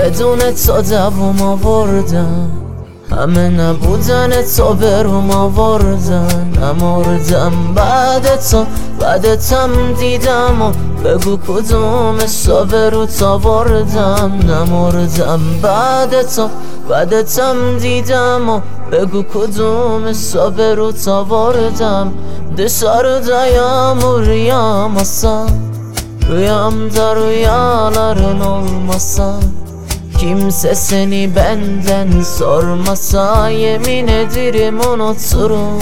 بدون تو دووم آوردم، همه نبودن تو بروم آوردن. نمردم بعدتم دیدم و بگو کدوم صابروت آوردم. نمردم بعدتم دیدم و بگو kudum saberu tavardam. Dışarıdayım rüyamasa, rüyamda rüyaların olmasa, kimse seni benden sormasa, yemin ederim unuturum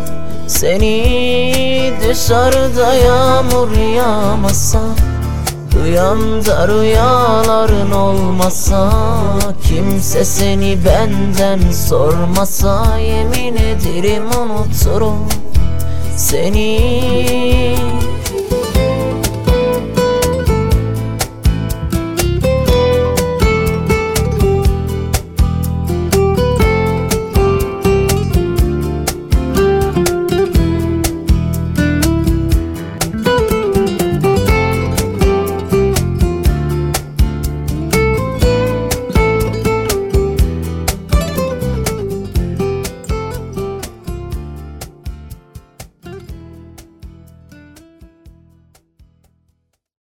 seni. Dışarıda yağmur yağmasa, rüyamda rüyaların olmasa, kimse seni benden sormasa, yemin ederim unuturum seni.